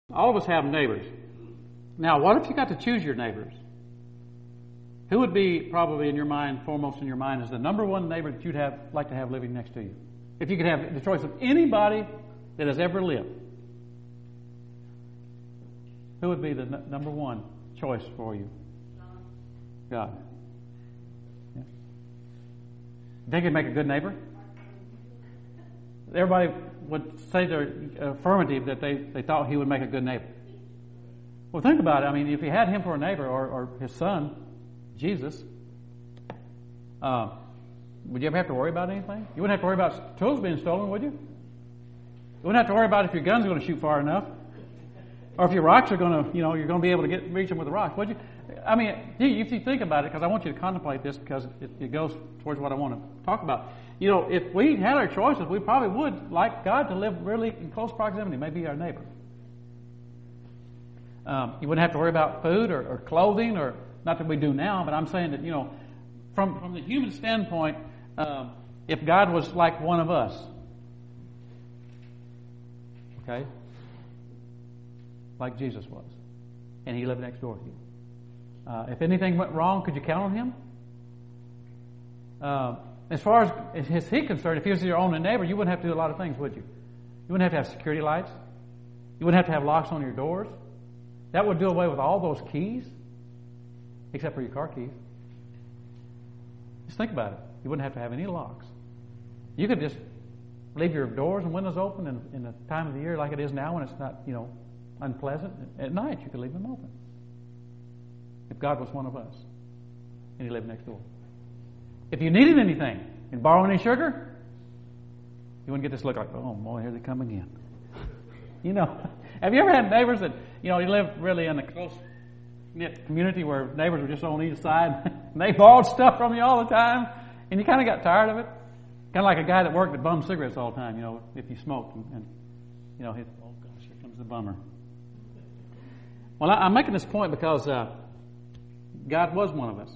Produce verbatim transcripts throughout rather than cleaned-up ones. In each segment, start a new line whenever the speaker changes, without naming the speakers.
All of us have neighbors. Now, what if you got to choose your neighbors? Who would be probably in your mind, foremost in your mind, as the number one neighbor that you'd have like to have living next to you? If you could have the choice of anybody that has ever lived, who would be the n- number one choice for you? God. Yeah. Think he'd make a good neighbor? Everybody would say their affirmative that they, they thought he would make a good neighbor. Well, think about it. I mean, if you had him for a neighbor, or, or his son, Jesus, uh, would you ever have to worry about anything? You wouldn't have to worry about tools being stolen, would you? You wouldn't have to worry about if your gun's going to shoot far enough, or if your rocks are going to, you know, you're going to be able to get reach them with a rock, would you? I mean, if you think about it, because I want you to contemplate this, because it, it goes towards what I want to talk about. You know, if we had our choices, we probably would like God to live really in close proximity, maybe our neighbor. Um, you wouldn't have to worry about food or, or clothing, or not that we do now, but I'm saying that, you know, from from the human standpoint, um, if God was like one of us, okay, like Jesus was, and he lived next door to you. Uh, if anything went wrong, could you count on him? Uh, as far as is he concerned, if he was your only neighbor, you wouldn't have to do a lot of things, would you? You wouldn't have to have security lights. You wouldn't have to have locks on your doors. That would do away with all those keys, except for your car keys. Just think about it. You wouldn't have to have any locks. You could just leave your doors and windows open in, in the time of the year like it is now when it's not, you know, unpleasant. At night, you could leave them open. If God was one of us and he lived next door. If you needed anything and borrow any sugar, you wouldn't get this look like, oh boy, here they come again. You know, have you ever had neighbors that, you know, you live really in a close-knit community where neighbors were just on either side and they borrowed stuff from you all the time and you kind of got tired of it? Kind of like a guy that worked that bummed cigarettes all the time, you know, if you smoked and, and you know, he, oh gosh, here comes the bummer. Well, I, I'm making this point because uh, God was one of us.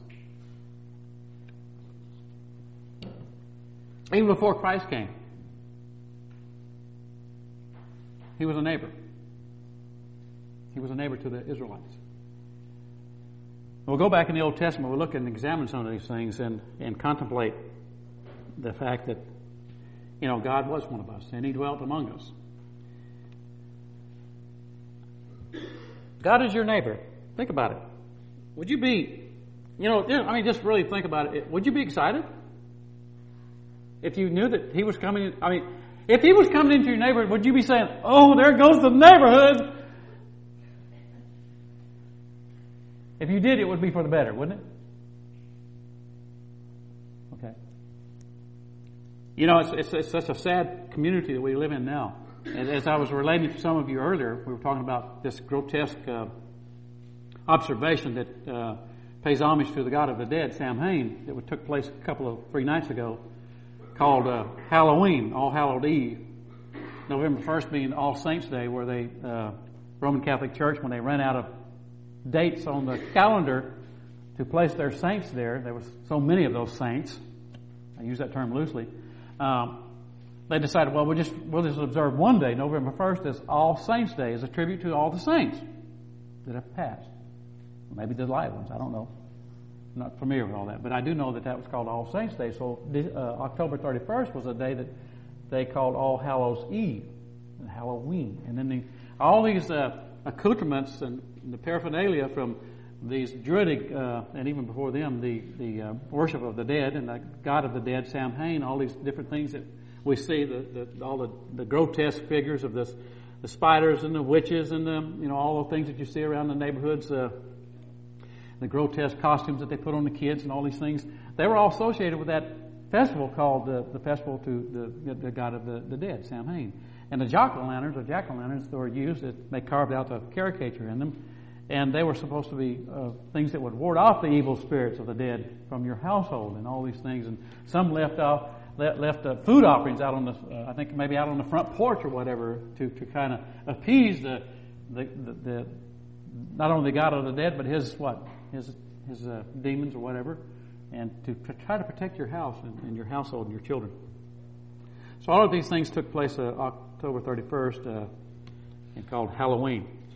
Even before Christ came, he was a neighbor. He was a neighbor to the Israelites. We'll go back in the Old Testament. We'll look and examine some of these things and, and contemplate the fact that, you know, God was one of us and he dwelt among us. God is your neighbor. Think about it. Would you be, you know, I mean, just really think about it. Would you be excited if you knew that he was coming? I mean, if he was coming into your neighborhood, would you be saying, oh, there goes the neighborhood? If you did, it would be for the better, wouldn't it? Okay. You know, it's, it's, it's such a sad community that we live in now. And as I was relating to some of you earlier, we were talking about this grotesque uh, observation that uh, pays homage to the God of the dead, Samhain, that took place a couple of three nights ago, called uh, Halloween, All Hallowed Eve. November first being All Saints Day, where they, uh, Roman Catholic Church, when they ran out of dates on the calendar to place their saints there, there was so many of those saints, I use that term loosely, um, they decided, well, we'll just, we'll just observe one day, November first, as All Saints Day, as a tribute to all the saints that have passed. Maybe the live ones, I don't know. I'm not familiar with all that, but I do know that that was called All Saints Day. So uh, October thirty-first was a day that they called All Hallows Eve, and Halloween. And then the, all these uh, accoutrements and the paraphernalia from these Druidic, uh, and even before them, the, the uh, worship of the dead and the God of the dead, Samhain, all these different things that we see, the, the, all the, the grotesque figures of this, the spiders and the witches and the, you know, all the things that you see around the neighborhoods, uh, the grotesque costumes that they put on the kids and all these things, they were all associated with that festival called the, the festival to the, the God of the, the dead, Samhain. And the jack-o'-lanterns or jack-o'-lanterns that were used, that they carved out the caricature in them, and they were supposed to be uh, things that would ward off the evil spirits of the dead from your household and all these things. And some left off left uh, food offerings out on the, uh, I think maybe out on the front porch or whatever, to, to kind of appease the, the, the, the, not only the God of the dead, but his what, his his uh, demons or whatever, and to try to protect your house and, and your household and your children. So all of these things took place uh, October thirty-first, uh, and called Halloween.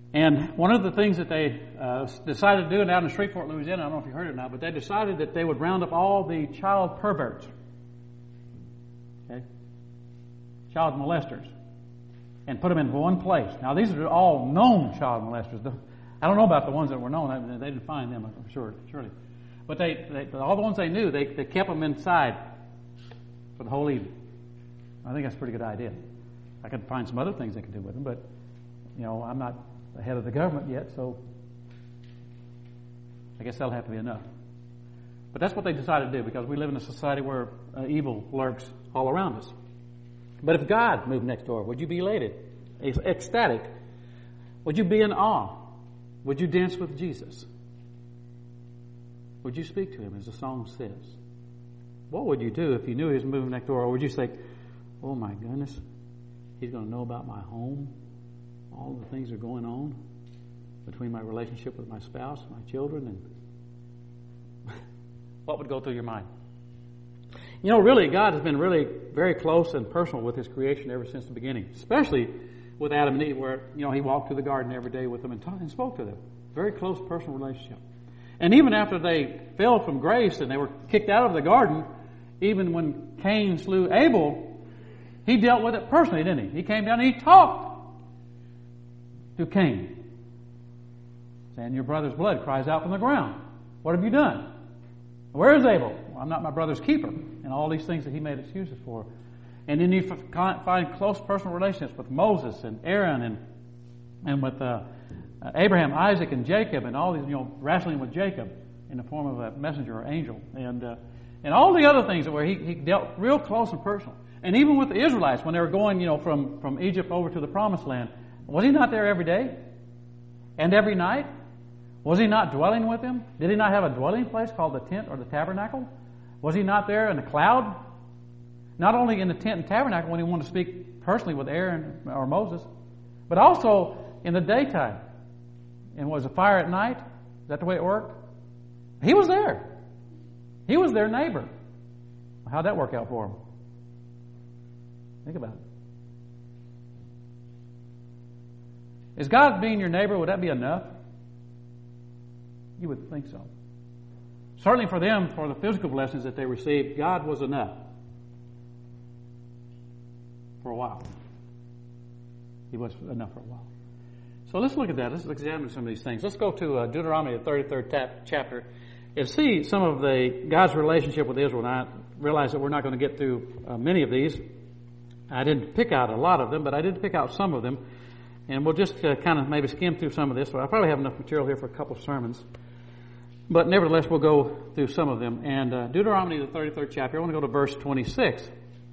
And one of the things that they uh, decided to do down in Shreveport, Louisiana, I don't know if you heard it or not, but they decided that they would round up all the child perverts, okay, child molesters, and put them in one place. Now, these are all known child molesters. I don't know about the ones that were known. They didn't find them, I'm sure, surely. But they, they all the ones they knew, they, they kept them inside for the whole evening. I think that's a pretty good idea. I could find some other things they could do with them, but, you know, I'm not the head of the government yet, so I guess that'll have to be enough. But that's what they decided to do, because we live in a society where uh, evil lurks all around us. But if God moved next door, would you be elated, ecstatic? Would you be in awe? Would you dance with Jesus? Would you speak to him, as the song says? What would you do if you knew he was moving next door? Or would you say, oh my goodness, he's going to know about my home, all the things that are going on between my relationship with my spouse, my children, and what would go through your mind? You know, really, God has been really very close and personal with his creation ever since the beginning, especially with Adam and Eve, where, you know, he walked through the garden every day with them and, taught and spoke to them. Very close personal relationship. And even after they fell from grace and they were kicked out of the garden, even when Cain slew Abel, he dealt with it personally, didn't he? He came down and he talked to Cain, saying, your brother's blood cries out from the ground. What have you done? Where is Abel? Well, I'm not my brother's keeper. And all these things that he made excuses for. And then you find close personal relationships with Moses and Aaron and and with uh, Abraham, Isaac, and Jacob, and all these, you know, wrestling with Jacob in the form of a messenger or angel, and uh, and all the other things where he, he dealt real close and personal. And even with the Israelites, when they were going, you know, from, from Egypt over to the Promised Land, was he not there every day and every night? Was he not dwelling with them? Did he not have a dwelling place called the tent or the tabernacle? Was he not there in the cloud? Not only in the tent and tabernacle when he wanted to speak personally with Aaron or Moses, but also in the daytime. And was a fire at night? Is that the way it worked? He was there. He was their neighbor. How'd that work out for him? Think about it. Is God being your neighbor, would that be enough? You would think so. Certainly for them, for the physical blessings that they received, God was enough. For a while. He was enough for a while. So let's look at that. Let's examine some of these things. Let's go to uh, Deuteronomy, the thirty-third tap, chapter, and see some of the God's relationship with Israel. Now, I realize that we're not going to get through uh, many of these. I didn't pick out a lot of them, but I did pick out some of them. And we'll just uh, kind of maybe skim through some of this. So I probably have enough material here for a couple of sermons. But nevertheless, we'll go through some of them. And uh, Deuteronomy, the thirty-third chapter, I want to go to verse twenty-six.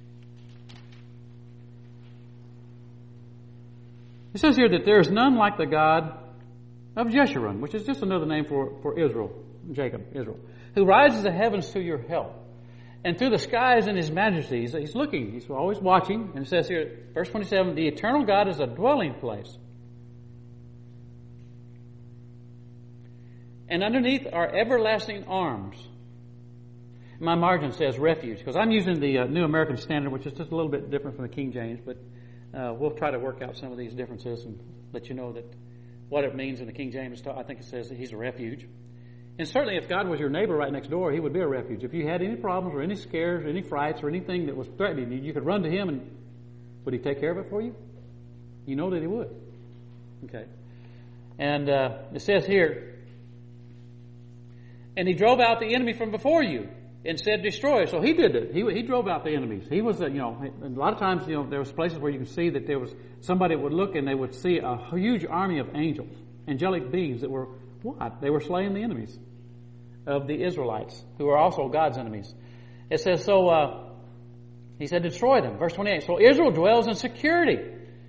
It says here that there is none like the God of Jeshurun, which is just another name for, for Israel, Jacob, Israel, who rises the heavens to your help, and through the skies in his majesty. He's, he's looking, he's always watching. And it says here, verse twenty-seven, the eternal God is a dwelling place. And underneath are everlasting arms. My margin says refuge, because I'm using the uh, New American Standard, which is just a little bit different from the King James, but uh, we'll try to work out some of these differences and let you know that what it means in the King James. I think it says that he's a refuge. And certainly if God was your neighbor right next door, he would be a refuge. If you had any problems or any scares or any frights or anything that was threatening you, you could run to him, and would he take care of it for you? You know that he would. Okay. And uh, it says here, and he drove out the enemy from before you and said, destroy. So he did it. He, he drove out the enemies. He was, you know, a lot of times, you know, there was places where you can see that there was somebody would look and they would see a huge army of angels, angelic beings that were what? They were slaying the enemies of the Israelites, who are also God's enemies. It says, so, uh, he said, destroy them. Verse twenty-eight, so Israel dwells in security,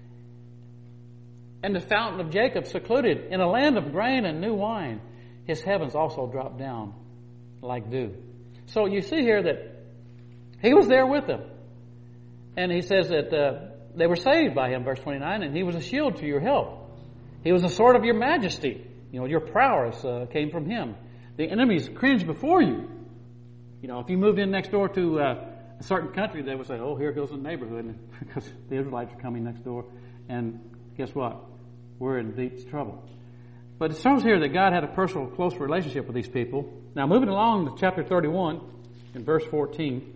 and the fountain of Jacob secluded in a land of grain and new wine. His heavens also drop down like dew. So you see here that he was there with them. And he says that uh, they were saved by him, verse twenty-nine, and he was a shield to your help. He was a sword of your majesty. You know, your prowess uh, came from him. The enemies cringed before you. You know, if you moved in next door to uh, a certain country, they would say, oh, here goes the neighborhood, because the Israelites are coming next door. And guess what? we're in deep trouble. But it shows here that God had a personal, close relationship with these people. Now, moving along to chapter thirty-one, in verse fourteen.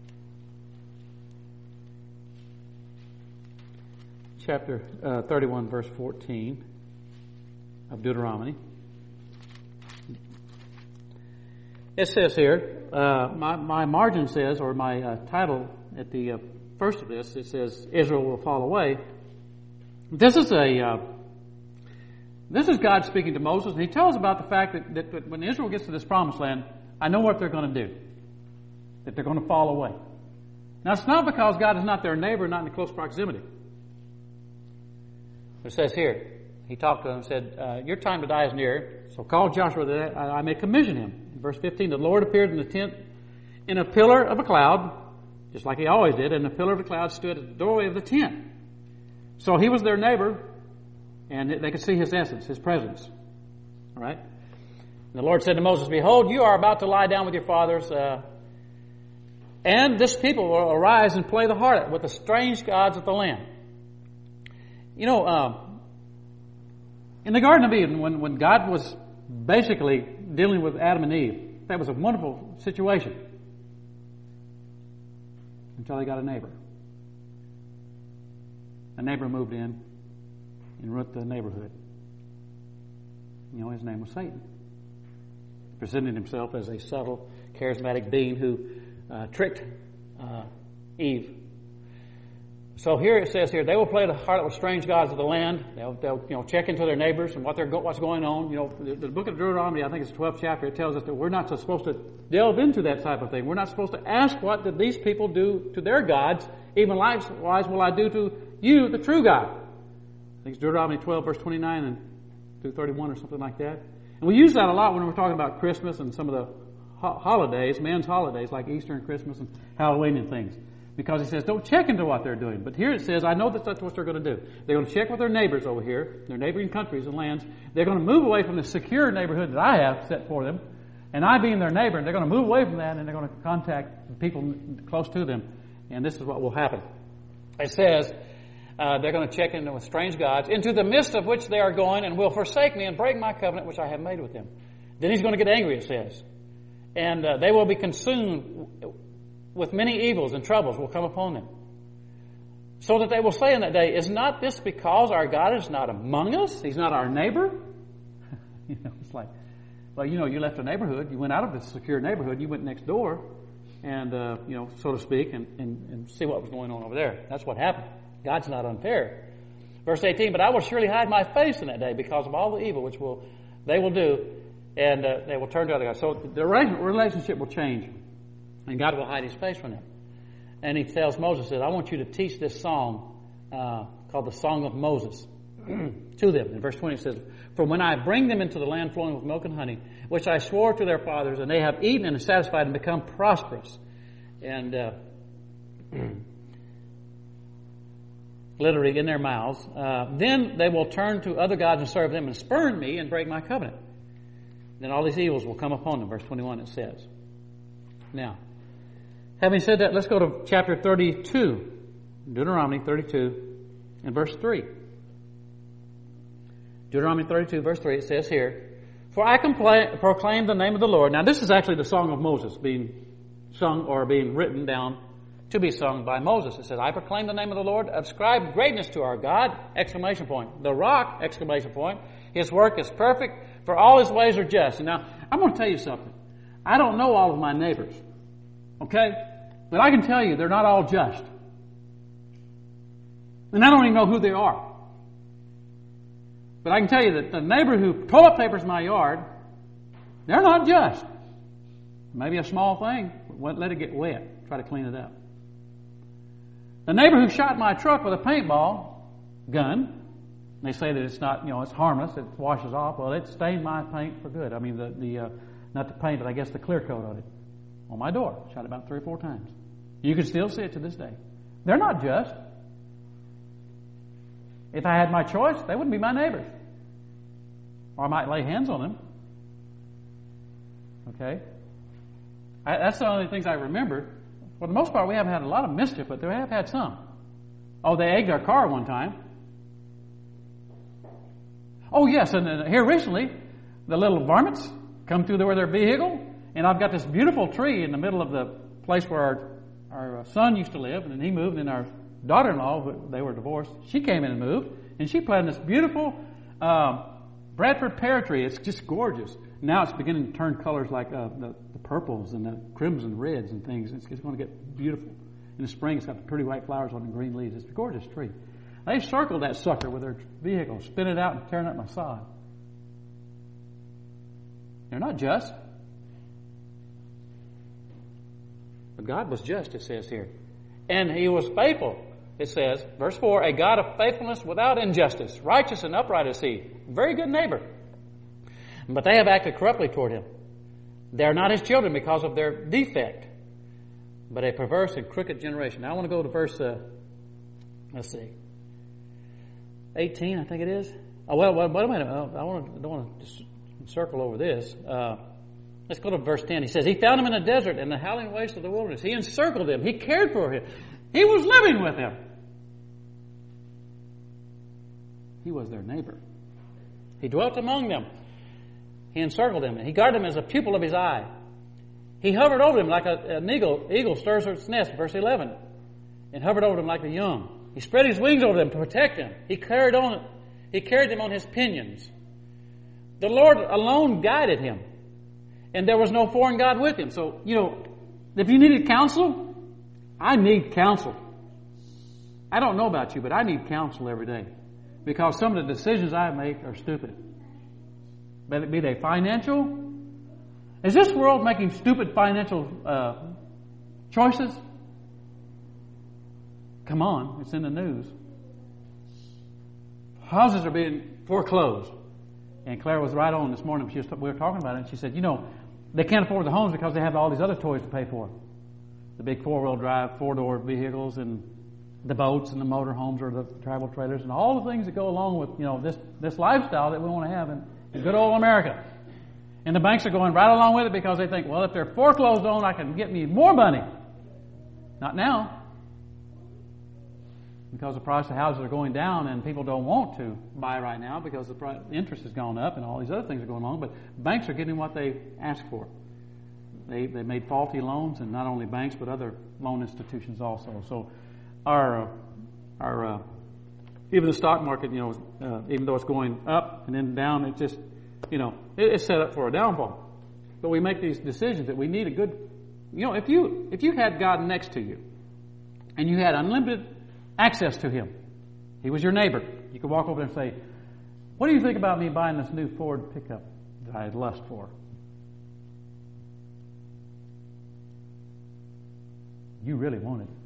Chapter uh, thirty-one, verse fourteen of Deuteronomy. It says here, uh, my, my margin says, or my uh, title at the uh, first of this, it says, Israel will fall away. This is a, uh, this is God speaking to Moses, and he tells about the fact that, that, that when Israel gets to this promised land, I know what they're going to do. That they're going to fall away. Now, it's not because God is not their neighbor, not in close proximity. It says here, he talked to them and said, uh, your time to die is near, so call Joshua that I may commission him. In verse fifteen, the Lord appeared in the tent in a pillar of a cloud, just like he always did, and the pillar of the cloud stood at the doorway of the tent. So he was their neighbor, and they could see his essence, his presence. All right? And the Lord said to Moses, behold, you are about to lie down with your fathers, uh, and this people will arise and play the harlot with the strange gods of the land. You know, uh, in the Garden of Eden, when, when God was basically dealing with Adam and Eve, that was a wonderful situation. Until they got a neighbor. A neighbor moved in and ruined the neighborhood. You know, his name was Satan. He presented himself as a subtle, charismatic being who uh, tricked uh, Eve. So here it says here, they will play the harlot with strange gods of the land. They'll, they'll you know, check into their neighbors and what they're go, what's going on. You know, the, the book of Deuteronomy, I think it's the twelfth chapter, it tells us that we're not supposed to delve into that type of thing. We're not supposed to ask what did these people do to their gods. Even likewise will I do to you, the true God. I think it's Deuteronomy twelve, verse twenty-nine and through thirty-one or something like that. And we use that a lot when we're talking about Christmas and some of the ho- holidays, men's holidays like Easter and Christmas and Halloween and things. Because he says, don't check into what they're doing. But here it says, I know that that's what they're going to do. They're going to check with their neighbors over here, their neighboring countries and lands. They're going to move away from the secure neighborhood that I have set for them. And I being their neighbor, they're going to move away from that and they're going to contact people close to them. And this is what will happen. It says, uh, they're going to check in with strange gods, into the midst of which they are going, and will forsake me and break my covenant which I have made with them. Then he's going to get angry, it says. And uh, they will be consumed with many evils and troubles will come upon them. So that they will say in that day, is not this because our God is not among us? He's not our neighbor? You know, it's like, well, you know, you left a neighborhood, you went out of the secure neighborhood, you went next door, and, uh, you know, so to speak, and, and, and see what was going on over there. That's what happened. God's not unfair. Verse eighteen, but I will surely hide my face in that day because of all the evil which will they will do, and uh, they will turn to other gods. So the relationship will change. And God will hide his face from them. And he tells Moses, says, I want you to teach this song uh, called the Song of Moses to them. In verse twenty it says, for when I bring them into the land flowing with milk and honey, which I swore to their fathers, and they have eaten and are satisfied and become prosperous. And uh, literally in their mouths. Uh, then they will turn to other gods and serve them and spurn me and break my covenant. Then all these evils will come upon them. Verse twenty-one it says. Now, having said that, let's go to chapter thirty-two, Deuteronomy thirty-two, and verse three. Deuteronomy thirty-two, verse three, it says here, for I compla- proclaim the name of the Lord. Now, this is actually the Song of Moses being sung or being written down to be sung by Moses. It says, I proclaim the name of the Lord, ascribe greatness to our God, exclamation point. The rock, exclamation point. His work is perfect, for all his ways are just. And now, I'm going to tell you something. I don't know all of my neighbors. Okay? But I can tell you they're not all just. And I don't even know who they are. But I can tell you that the neighbor who toilet papers my yard, they're not just. Maybe a small thing, but let it get wet. Try to clean it up. The neighbor who shot my truck with a paintball gun, they say that it's not, you know, it's harmless, it washes off. Well, it stained my paint for good. I mean, the, the uh, not the paint, but I guess the clear coat on it. On my door. Shot it about three or four times. You can still see it to this day. They're not just. If I had my choice, they wouldn't be my neighbors. Or I might lay hands on them. Okay? I, that's the only things I remember. For the most part, we haven't had a lot of mischief, but we have had some. Oh, they egged our car one time. Oh, yes, and uh, here recently, the little varmints come through there with their vehicle, and I've got this beautiful tree in the middle of the place where our, our son used to live, and then he moved, and our daughter-in-law, they were divorced, she came in and moved, and she planted this beautiful uh, Bradford pear tree. It's just gorgeous. Now it's beginning to turn colors like uh, the, the purples and the crimson reds and things. It's, it's going to get beautiful. In the spring, it's got the pretty white flowers on the green leaves. It's a gorgeous tree. They circled that sucker with their vehicle, spin it out and tearing up my sod. They're not just. But God was just, it says here. And He was faithful, it says, verse four, a God of faithfulness without injustice, righteous and upright is He. Very good neighbor. But they have acted corruptly toward Him. They are not His children because of their defect, but a perverse and crooked generation. Now I want to go to verse, uh, let's see, eighteen, I think it is. Oh, well, wait a minute. I want to, don't want to just circle over this. Uh, let's go to verse ten. He says, He found him in the desert and the howling waste of the wilderness. He encircled him. He cared for him. He was living with him. He was their neighbor. He dwelt among them. He encircled them. He guarded them as a pupil of His eye. He hovered over them like a, an eagle, eagle stirs its nest, verse eleven, and hovered over them like the young. He spread His wings over them to protect them. He carried on, He carried them on His pinions. The Lord alone guided him, and there was no foreign God with him. So, you know, if you needed counsel, I need counsel. I don't know about you, but I need counsel every day because some of the decisions I make are stupid. Be they financial. Is this world making stupid financial uh, choices? Come on, it's in the news. Houses are being foreclosed. And Claire was right on this morning. She was, we were talking about it, and she said, you know, they can't afford the homes because they have all these other toys to pay for. The big four-wheel drive, four-door vehicles, and the boats, and the motor homes, or the travel trailers, and all the things that go along with, you know, this, this lifestyle that we want to have in, in good old America. And the banks are going right along with it because they think, well, if they're foreclosed on, I can get me more money. Not now. Because the price of houses are going down and people don't want to buy right now because the price, interest has gone up and all these other things are going on. But banks are getting what they ask for. They they made faulty loans, and not only banks but other loan institutions also. So our uh, our uh, even the stock market, you know, uh, even though it's going up and then down, it just, you know, it, it's set up for a downfall. But we make these decisions that we need a good, you know, if you if you had God next to you and you had unlimited access to Him, He was your neighbor. You could walk over there and say, what do you think about me buying this new Ford pickup that I had lust for? You really wanted it.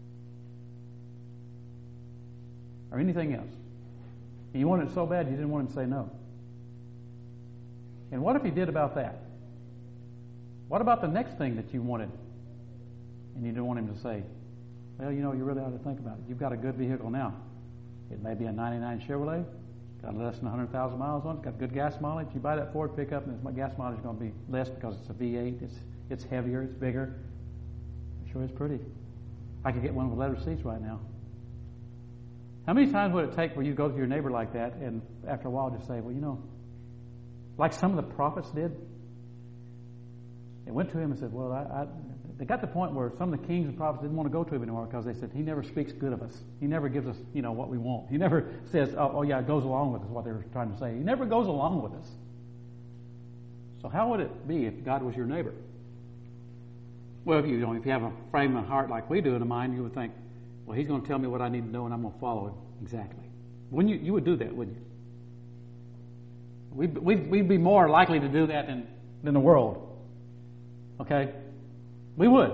Or anything else. And you wanted it so bad you didn't want him to say no. And what if he did about that? What about the next thing that you wanted and you didn't want him to say, well, you know, you really ought to think about it. You've got a good vehicle now. It may be a ninety-nine Chevrolet, got less than one hundred thousand miles on it, got good gas mileage. You buy that Ford pickup and its gas mileage is going to be less because it's a V eight, it's it's heavier, it's bigger. It sure is pretty. I could get one with leather seats right now. How many times would it take for you to go to your neighbor like that and after a while just say, well, you know, like some of the prophets did? They went to him and said, well, I, I, they got to the point where some of the kings and prophets didn't want to go to him anymore because they said, he never speaks good of us. He never gives us, you know, what we want. He never says, oh, oh yeah, it goes along with us, what they were trying to say. He never goes along with us. So how would it be if God was your neighbor? Well, if you, you know, if you have a frame of heart like we do in a mind, you would think, well, he's going to tell me what I need to know and I'm going to follow him exactly. Wouldn't you? You would do that, wouldn't you? We'd, we'd, we'd be more likely to do that than, than the world. Okay? We would.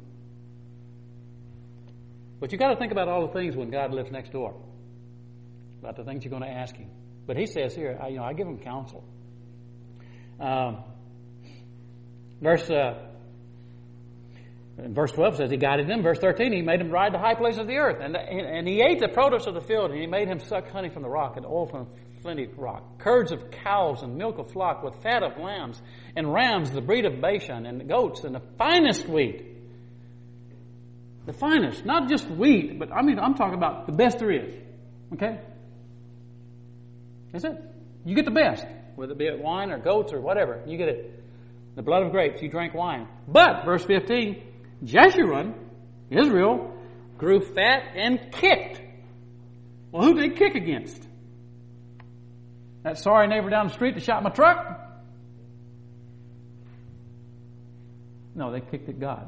But you got to think about all the things when God lives next door. About the things you're going to ask Him. But He says here, I, you know, I give Him counsel. Um, verse uh, verse twelve says He guided them. Verse thirteen, He made them ride the high places of the earth, and and He ate the produce of the field, and He made him suck honey from the rock and oil from flinty rock, curds of cows and milk of flock, with fat of lambs and rams, the breed of Bashan, and goats, and the finest wheat. The finest, not just wheat, but I mean, I'm talking about the best there is. Okay? Is it? You get the best, whether it be wine or goats or whatever. You get it. The blood of grapes, you drank wine. But, verse fifteen, Jeshurun, Israel, grew fat and kicked. Well, who did they kick against? That sorry neighbor down the street that shot my truck? No, they kicked at God.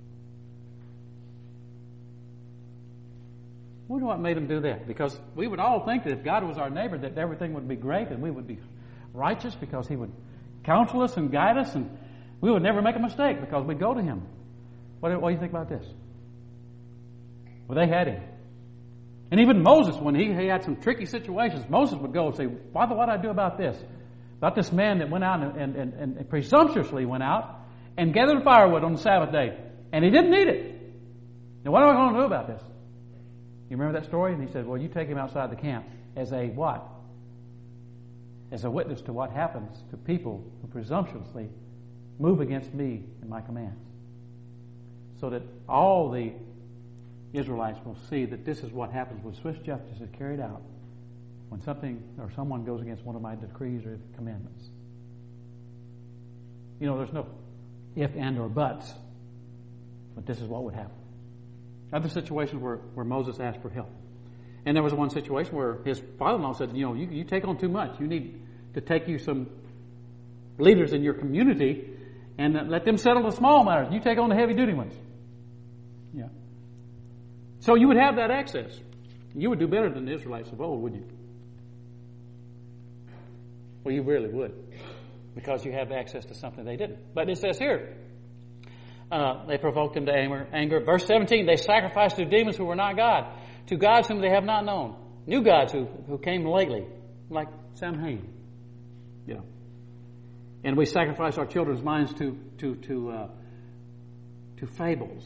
I wonder what made them do that. Because we would all think that if God was our neighbor, that everything would be great and we would be righteous because He would counsel us and guide us, and we would never make a mistake because we'd go to Him. What, what do you think about this? Well, they had Him. And even Moses, when he, he had some tricky situations, Moses would go and say, Father, what do I do about this? About this man that went out and, and, and, and presumptuously went out and gathered firewood on the Sabbath day. And he didn't need it. Now, what am I going to do about this? You remember that story? And he said, well, you take him outside the camp as a what? As a witness to what happens to people who presumptuously move against me and my commands. So that all the Israelites will see that this is what happens when swift justice is carried out when something or someone goes against one of my decrees or commandments. You know, there's no if, and, or buts, but this is what would happen. Other situations where, where Moses asked for help. And there was one situation where his father-in-law said, you know, you, you take on too much. You need to take you some leaders in your community and let them settle the small matters. You take on the heavy-duty ones. Yeah. So you would have that access. You would do better than the Israelites of old, wouldn't you? Well, you really would, because you have access to something they didn't. But it says here, uh, they provoked him to anger. anger. Verse seventeen, they sacrificed to demons who were not God, to gods whom they have not known, new gods who, who came lately, like Samhain. Yeah. And we sacrifice our children's minds to to to uh, to fables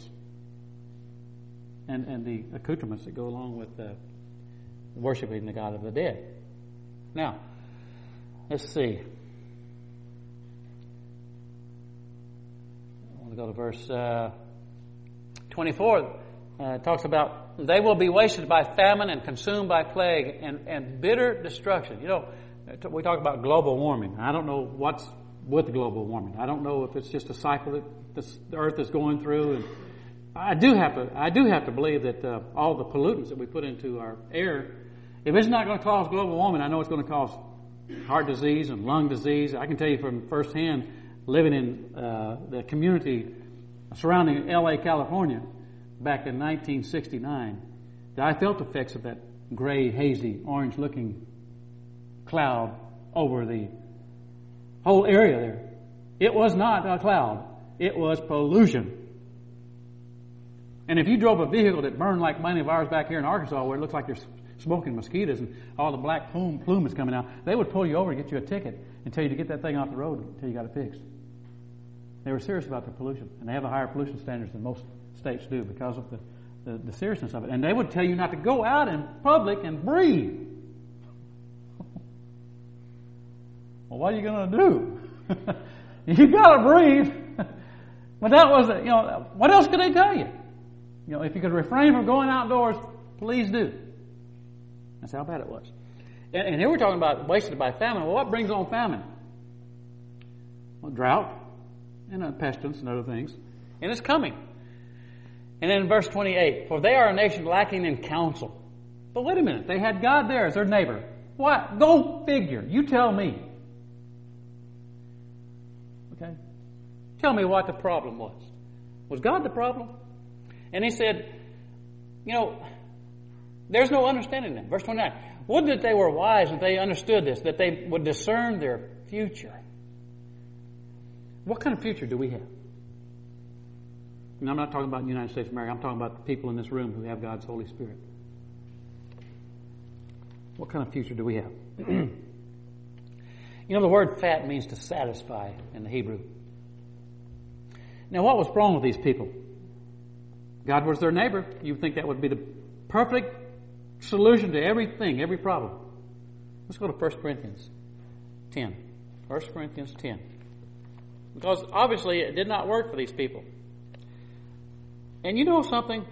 and and the accoutrements that go along with uh, worshiping the God of the dead. Now, let's see. I want to go to verse uh, twenty-four. Uh, it talks about they will be wasted by famine and consumed by plague and, and bitter destruction. You know, we talk about global warming. I don't know what's with global warming. I don't know if it's just a cycle that this, the Earth is going through. And I do have to. I do have to believe that uh, all the pollutants that we put into our air, if it's not going to cause global warming, I know it's going to cause heart disease and lung disease. I can tell you from firsthand, living in uh, the community surrounding L A, California, back in nineteen sixty-nine, that I felt the effects of that gray, hazy, orange-looking cloud over the whole area there. It was not a cloud. It was pollution. And if you drove a vehicle that burned like many of ours back here in Arkansas, where it looks like there's smoking mosquitoes and all the black plume, plume is coming out, they would pull you over and get you a ticket and tell you to get that thing off the road until you got it fixed. They were serious about their pollution, and they have a higher pollution standards than most states do because of the, the, the seriousness of it. And they would tell you not to go out in public and breathe. Well, what are you going to do? You got to breathe. But that was, you know, what else could they tell you? You know, if you could refrain from going outdoors, please do. That's how bad it was. And, and here we're talking about wasted by famine. Well, what brings on famine? Well, drought and uh, pestilence and other things. And it's coming. And then in verse twenty-eight, for they are a nation lacking in counsel. But wait a minute, they had God there as their neighbor. What? Go figure. You tell me. Okay? Tell me what the problem was. Was God the problem? And he said, you know, there's no understanding them. Verse twenty-nine, would that they were wise and they understood this, that they would discern their future. What kind of future do we have? And I'm not talking about the United States of America. I'm talking about the people in this room who have God's Holy Spirit. What kind of future do we have? You know, the word fat means to satisfy in the Hebrew. Now, what was wrong with these people? God was their neighbor. You would think that would be the perfect solution to everything, every problem. Let's go to First Corinthians ten. First Corinthians ten. Because obviously it did not work for these people. And you know something?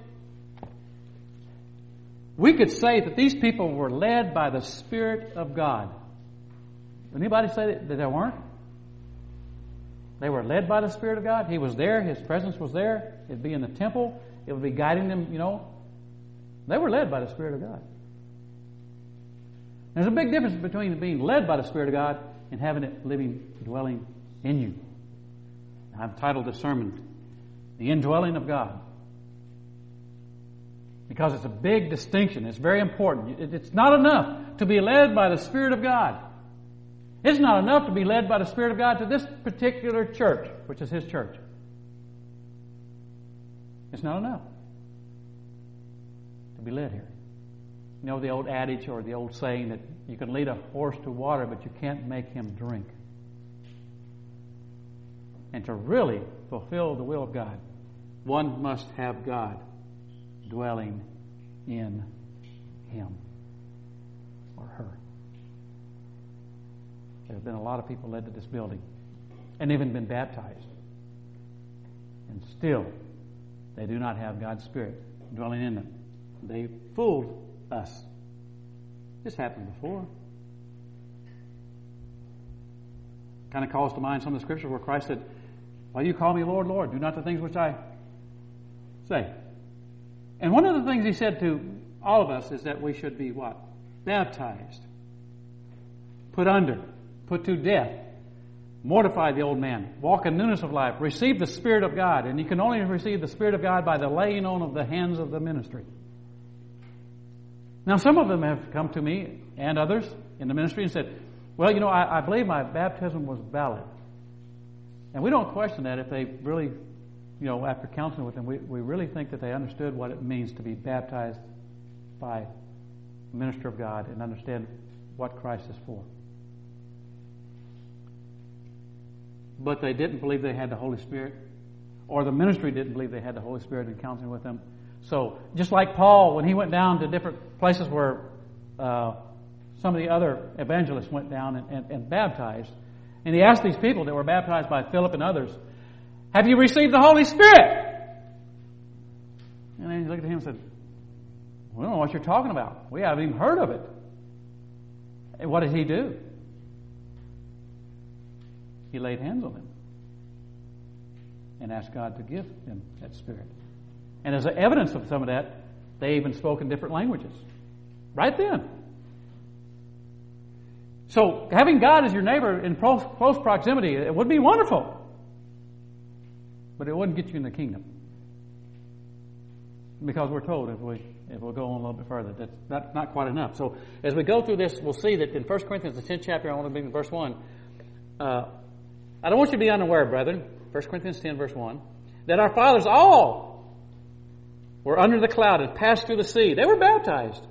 We could say that these people were led by the Spirit of God. Anybody say that, that they weren't? They were led by the Spirit of God. He was there. His presence was there. It'd be in the temple. It would be guiding them, you know. They were led by the Spirit of God. There's a big difference between being led by the Spirit of God and having it living, dwelling in you. I've titled this sermon, The Indwelling of God. Because it's a big distinction. It's very important. It's not enough to be led by the Spirit of God. It's not enough to be led by the Spirit of God to this particular church, which is His church. It's not enough to be led here. You know the old adage or the old saying that you can lead a horse to water, but you can't make him drink. And to really fulfill the will of God, one must have God dwelling in him or her. There have been a lot of people led to this building and even been baptized. And still, they do not have God's Spirit dwelling in them. They fooled us. This happened before. Kind of calls to mind some of the scriptures where Christ said, "Why you call me Lord, Lord? Do not the things which I say." And one of the things He said to all of us is that we should be what? Baptized. Put under. Put to death. Mortify the old man. Walk in newness of life. Receive the Spirit of God. And you can only receive the Spirit of God by the laying on of the hands of the ministry. Now, some of them have come to me and others in the ministry and said, "Well, you know, I, I believe my baptism was valid." And we don't question that if they really, you know, after counseling with them, we, we really think that they understood what it means to be baptized by a minister of God and understand what Christ is for. But they didn't believe they had the Holy Spirit, or the ministry didn't believe they had the Holy Spirit in counseling with them. So, just like Paul, when he went down to different places where uh, some of the other evangelists went down and, and, and baptized, and he asked these people that were baptized by Philip and others, "Have you received the Holy Spirit?" And then he looked at him and said, "We don't know what you're talking about. We haven't even heard of it." And what did he do? He laid hands on them and asked God to give them that Spirit. And as evidence of some of that, they even spoke in different languages. Right then. So, having God as your neighbor in close proximity, it would be wonderful. But it wouldn't get you in the kingdom. Because we're told, if, we, if we'll go on a little bit further, that's not, not quite enough. So, as we go through this, we'll see that in First Corinthians, the tenth chapter, I want to begin in verse one. Uh, I don't want you to be unaware, brethren, First Corinthians ten, verse one, that our fathers all were under the cloud and passed through the sea. They were baptized.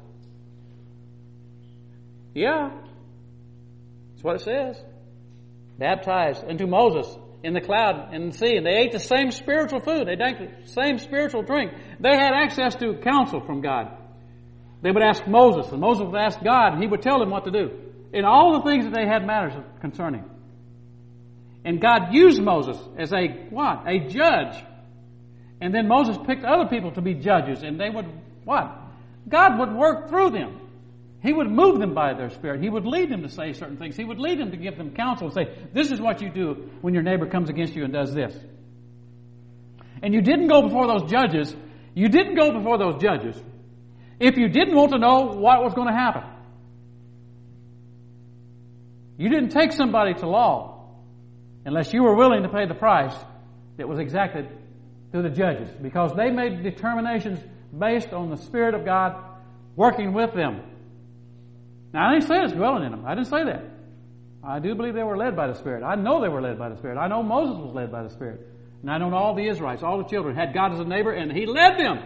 Yeah. That's what it says. Baptized into Moses in the cloud and the sea. And they ate the same spiritual food. They drank the same spiritual drink. They had access to counsel from God. They would ask Moses, and Moses would ask God, and He would tell them what to do. In all the things that they had matters concerning. And God used Moses as a what? A judge. And then Moses picked other people to be judges, and they would, what? God would work through them. He would move them by their Spirit. He would lead them to say certain things. He would lead them to give them counsel and say, "This is what you do when your neighbor comes against you and does this." And you didn't go before those judges. You didn't go before those judges if you didn't want to know what was going to happen. You didn't take somebody to law unless you were willing to pay the price that was exacted through the judges, because they made determinations based on the Spirit of God working with them. Now, I didn't say it's dwelling in them. I didn't say that. I do believe they were led by the Spirit. I know they were led by the Spirit. I know Moses was led by the Spirit. And I know all the Israelites, all the children, had God as a neighbor, and He led them.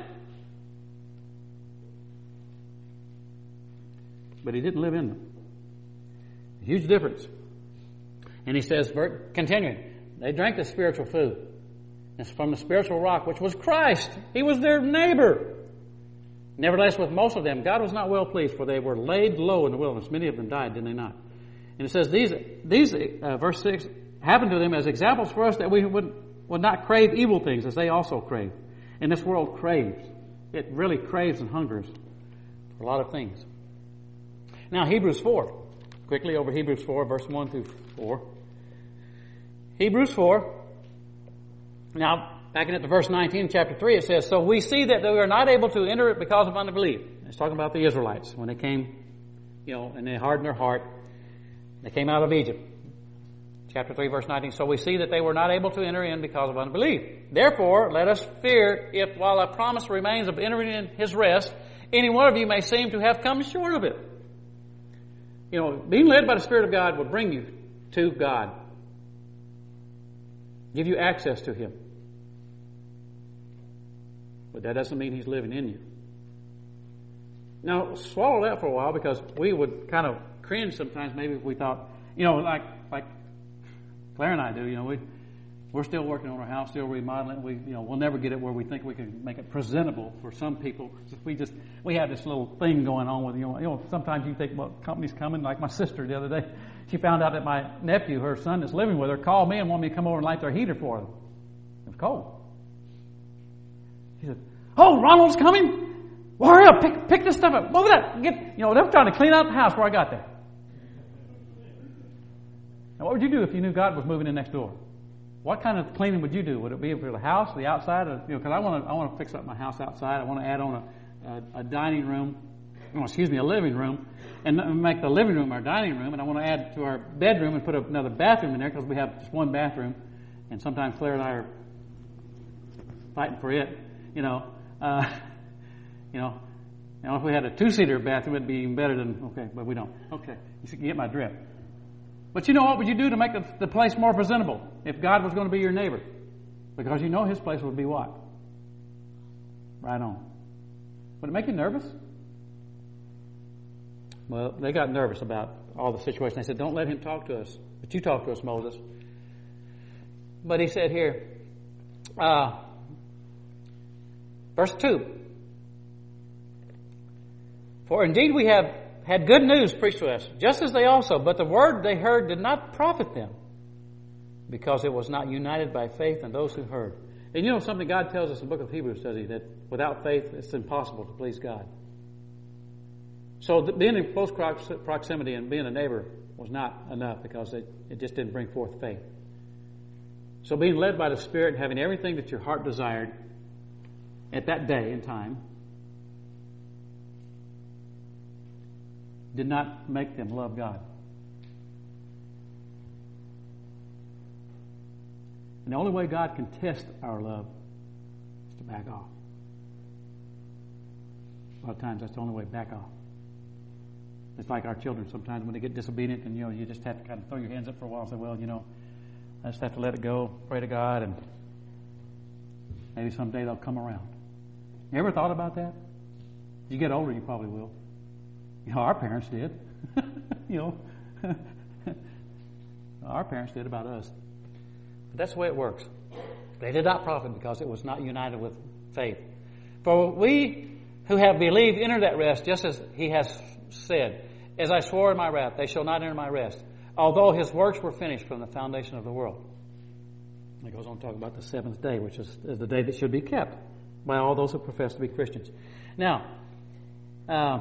But He didn't live in them. A huge difference. And He says, continuing, they drank the spiritual food. It's from the spiritual rock, which was Christ. He was their neighbor. Nevertheless, with most of them, God was not well pleased, for they were laid low in the wilderness. Many of them died, did they not? And it says, these, these uh, verse six, happened to them as examples for us that we would, would not crave evil things as they also crave. And this world craves. It really craves and hungers for a lot of things. Now, Hebrews four. quickly over Hebrews four, verse one through four. Hebrews four. Now, backing up to verse nineteen, chapter three, it says, "So we see that they were not able to enter it because of unbelief." It's talking about the Israelites when they came, you know, and they hardened their heart. They came out of Egypt. Chapter three, verse nineteen, "So we see that they were not able to enter in because of unbelief. Therefore, let us fear if while a promise remains of entering in his rest, any one of you may seem to have come short of it." You know, being led by the Spirit of God will bring you to God. Give you access to Him. But that doesn't mean He's living in you. Now, swallow that for a while, because we would kind of cringe sometimes maybe if we thought, you know, like like Claire and I do, you know, we, we're still working on our house, still remodeling. We, you know, we'll never get it where we think we can make it presentable for some people. We just, we have this little thing going on with, you know, you know, sometimes you think, well, company's coming. Like my sister the other day, she found out that my nephew, her son that's living with her, called me and wanted me to come over and light their heater for them. It was cold. She said, "Oh, Ronald's coming? Well, hurry up, pick, pick this stuff up. Move that. Get, you know, they're trying to clean out the house before I got there." Now, what would you do if you knew God was moving in next door? What kind of cleaning would you do? Would it be for the house, the outside? Or, you know, because I want to, I want to fix up my house outside. I want to add on a, a, a dining room, oh, excuse me, a living room, and make the living room our dining room. And I want to add to our bedroom and put another bathroom in there, because we have just one bathroom, and sometimes Claire and I are fighting for it. You know, uh, you know, now if we had a two-seater bathroom, it'd be even better than okay, but we don't. Okay, you get my drift. But you know what would you do to make the, the place more presentable if God was going to be your neighbor? Because you know His place would be what? Right on. Would it make you nervous? Well, they got nervous about all the situation. They said, "Don't let him talk to us. But you talk to us, Moses." But he said here, uh, verse two, "For indeed we have had good news preached to us, just as they also, but the word they heard did not profit them, because it was not united by faith in those who heard." And you know something God tells us in the book of Hebrews, does He, that without faith it's impossible to please God. So being in close proximity and being a neighbor was not enough, because it, it just didn't bring forth faith. So being led by the Spirit and having everything that your heart desired at that day and time did not make them love God. And the only way God can test our love is to back off. A lot of times that's the only way, back off. It's like our children sometimes when they get disobedient, and you know, you just have to kind of throw your hands up for a while and say, well, you know, I just have to let it go, pray to God, and maybe someday they'll come around. You ever thought about that? As you get older, you probably will. You know, our parents did. you know, our parents did about us. But that's the way it works. They did not profit because it was not united with faith. For we who have believed enter that rest, just as He has said, "As I swore in my wrath, they shall not enter my rest, although His works were finished from the foundation of the world." It goes on to talk about the seventh day, which is, is the day that should be kept by all those who profess to be Christians. Now, uh,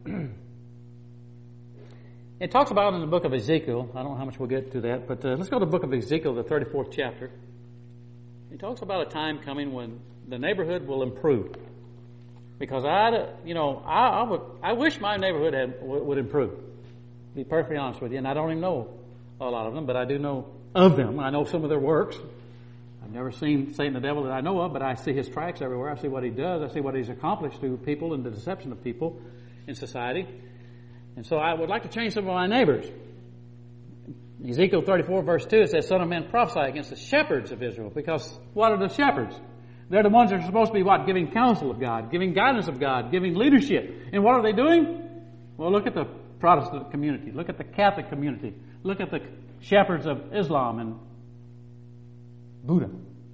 it talks about in the book of Ezekiel, I don't know how much we'll get to that, but uh, let's go to the book of Ezekiel, the thirty-fourth chapter. It talks about a time coming when the neighborhood will improve. Because I, you know, I, I would, I wish my neighborhood had, would improve. To be perfectly honest with you, and I don't even know a lot of them, but I do know of them. I know some of their works. I've never seen Satan the devil that I know of, but I see his tracks everywhere. I see what he does. I see what he's accomplished through people and the deception of people in society. And so I would like to change some of my neighbors. Ezekiel thirty-four, verse two, it says, "Son of man, prophesy against the shepherds of Israel." Because what are the shepherds? They're the ones that are supposed to be what? Giving counsel of God, giving guidance of God, giving leadership. And what are they doing? Well, look at the Protestant community. Look at the Catholic community. Look at the shepherds of Islam and Buddha.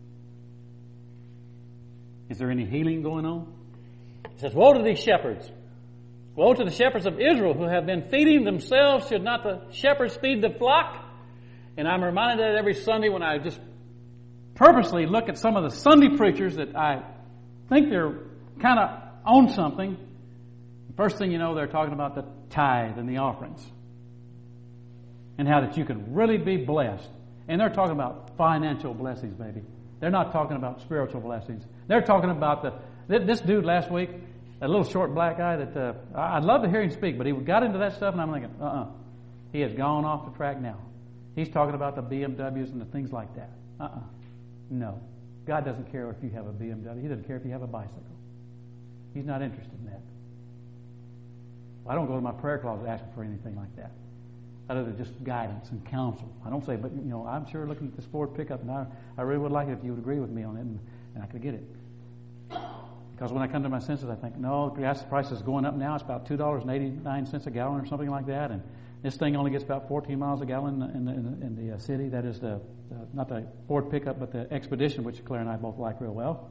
Is there any healing going on? It says, "Woe to these shepherds. Woe to the shepherds of Israel who have been feeding themselves. Should not the shepherds feed the flock?" And I'm reminded of that every Sunday when I just purposely look at some of the Sunday preachers that I think they're kind of on something. First thing you know, they're talking about the tithe and the offerings. and how that you can really be blessed. And they're talking about financial blessings, baby. They're not talking about spiritual blessings. They're talking about the this dude last week, a little short black guy that uh, I'd love to hear him speak, but he got into that stuff, and I'm thinking, uh-uh. He has gone off the track now. He's talking about the B M Ws and the things like that. Uh-uh. No. God doesn't care if you have a B M W. He doesn't care if you have a bicycle. He's not interested in that. I don't go to my prayer closet asking for anything like that, other than just guidance and counsel. I don't say, but you know, I'm sure looking at this Ford pickup, and I, I really would like it if you would agree with me on it, and, and I could get it. Because when I come to my senses, I think, no, gas price is going up now. It's about two dollars and eighty-nine cents a gallon or something like that, and this thing only gets about fourteen miles a gallon in the, in the, in the uh, city. That is the, the not the Ford pickup, but the Expedition, which Claire and I both like real well.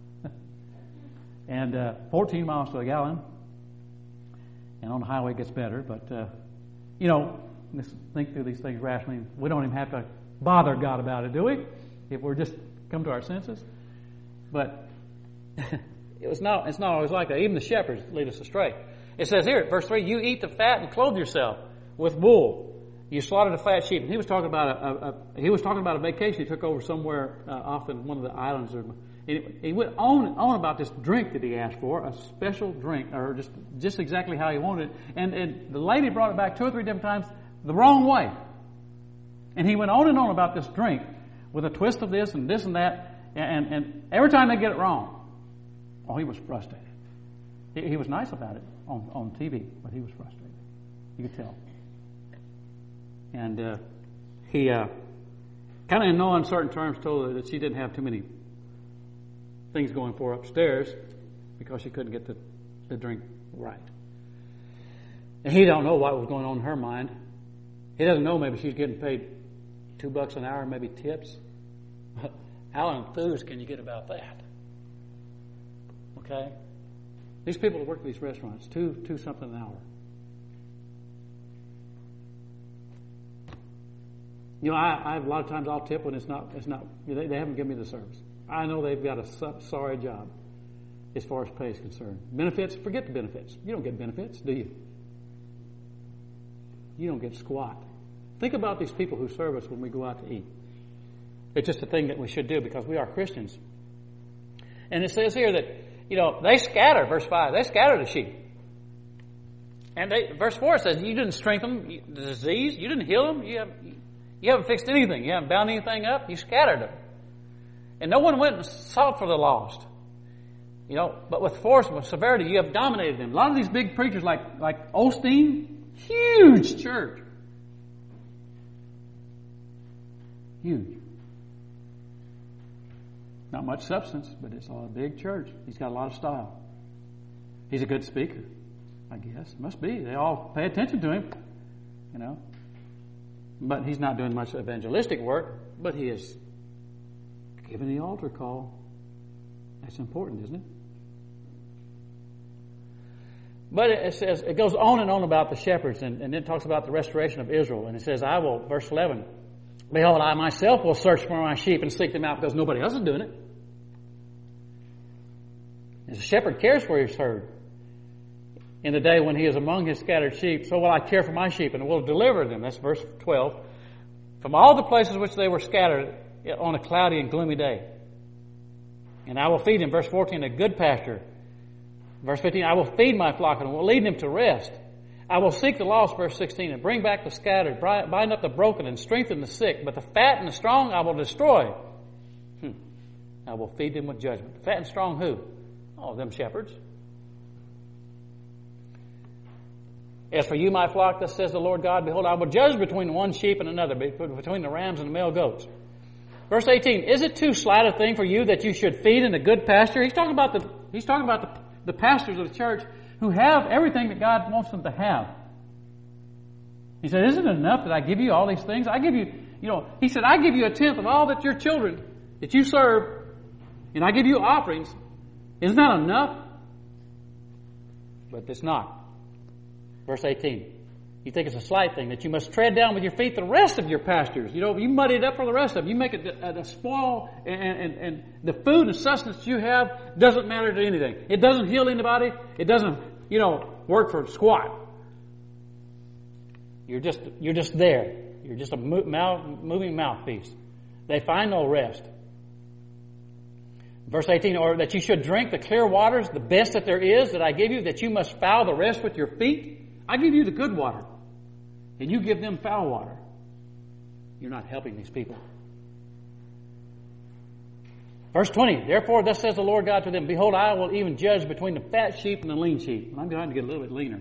and uh, fourteen miles to a gallon. And on the highway it gets better. But, uh, you know, let's think through these things rationally. We don't even have to bother God about it, do we? If we're just come to our senses. But it was not, it's not always like that. Even the shepherds lead us astray. It says here, verse three, you eat the fat and clothe yourself with wool. You slaughter the fat sheep. And he was talking about a, a, a he was talking about a vacation he took over somewhere uh, off in one of the islands. Or, he, he went on and on about this drink that he asked for, a special drink, or just just exactly how he wanted it. And, and the lady brought it back two or three different times the wrong way. And he went on and on about this drink with a twist of this and this and that. And, and every time they get it wrong, oh, he was frustrated. He, he was nice about it on, on T V, but he was frustrated. You could tell. And uh, he uh, kind of in no uncertain terms told her that she didn't have too many things going for her upstairs because she couldn't get the, the drink right. And he don't know what was going on in her mind. He doesn't know maybe she's getting paid two bucks an hour, maybe tips. How enthused can you get about that? Okay? These people that work at these restaurants, two two something an hour. You know, I, I a lot of times I'll tip when it's not it's not they, they haven't given me the service. I know they've got a so, sorry job as far as pay is concerned. Benefits, forget the benefits. You don't get benefits, do you? You don't get squat. Think about these people who serve us when we go out to eat. It's just a thing that we should do because we are Christians. And it says here that, you know, they scatter, verse five, they scatter the sheep. And they, verse four says, you didn't strengthen them, the disease, you didn't heal them, you haven't, you haven't fixed anything, you haven't bound anything up, you scattered them. And no one went and sought for the lost. You know, but with force, with severity, you have dominated them. A lot of these big preachers like, like Osteen, huge church. Huge. Not much substance, but it's a big church. He's got a lot of style. He's a good speaker, I guess. Must be. They all pay attention to him, you know. But he's not doing much evangelistic work, but he is giving the altar call. That's important, isn't it? But it says, it goes on and on about the shepherds, and, and then it talks about the restoration of Israel. And it says, I will, verse eleven, behold, I myself will search for my sheep and seek them out because nobody else is doing it. As a shepherd cares for his herd in the day when he is among his scattered sheep, so will I care for my sheep and will deliver them. That's verse twelve. From all the places which they were scattered on a cloudy and gloomy day. And I will feed them, verse fourteen, a good pasture. Verse fifteen, I will feed my flock and will lead them to rest. I will seek the lost, verse sixteen, and bring back the scattered, bind up the broken and strengthen the sick. But the fat and the strong I will destroy. Hmm. I will feed them with judgment. Fat and strong who? Oh, them shepherds. As for you, my flock, thus says the Lord God, behold, I will judge between one sheep and another, between the rams and the male goats. Verse eighteen, is it too slight a thing for you that you should feed in a good pasture? He's talking about the, he's talking about the, the pastors of the church who have everything that God wants them to have. He said, isn't it enough that I give you all these things? I give you, you know, he said, I give you a tenth of all that your children, that you serve, and I give you offerings. Isn't that enough? But it's not. Verse eighteen. You think it's a slight thing that you must tread down with your feet the rest of your pastures. You know, you muddy it up for the rest of them. You make it a, a spoil, and, and, and the food and sustenance you have doesn't matter to anything. It doesn't heal anybody. It doesn't, you know, work for squat. You're just you're just there.
You're just a moving mouthpiece. They find no rest. Verse eighteen, or that you should drink the clear waters, the best that there is that I give you, that you must foul the rest with your feet. I give you the good water, and you give them foul water. You're not helping these people. Verse twenty, therefore thus says the Lord God to them, behold, I will even judge between the fat sheep and the lean sheep. And I'm trying to get a little bit leaner.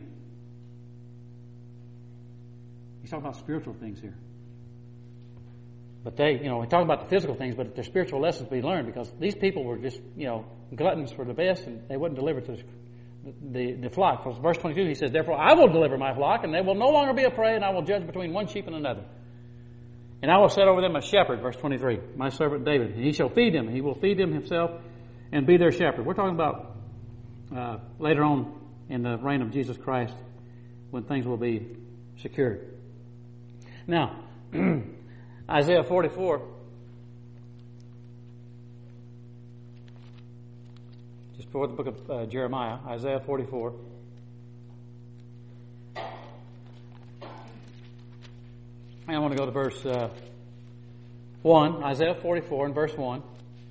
He's talking about spiritual things here. But they, you know, we talk about the physical things, but there's spiritual lessons to be learned, because these people were just, you know, gluttons for the best, and they wouldn't deliver to the, the, the flock. For verse twenty-two, he says, therefore I will deliver my flock, and they will no longer be a prey, and I will judge between one sheep and another. And I will set over them a shepherd, verse twenty-three, my servant David, and he shall feed them, and he will feed them himself and be their shepherd. We're talking about uh, later on in the reign of Jesus Christ, when things will be secured. Now, Isaiah forty-four, just before the book of uh, Jeremiah, Isaiah forty-four. And I want to go to verse uh, one, Isaiah forty-four and verse one.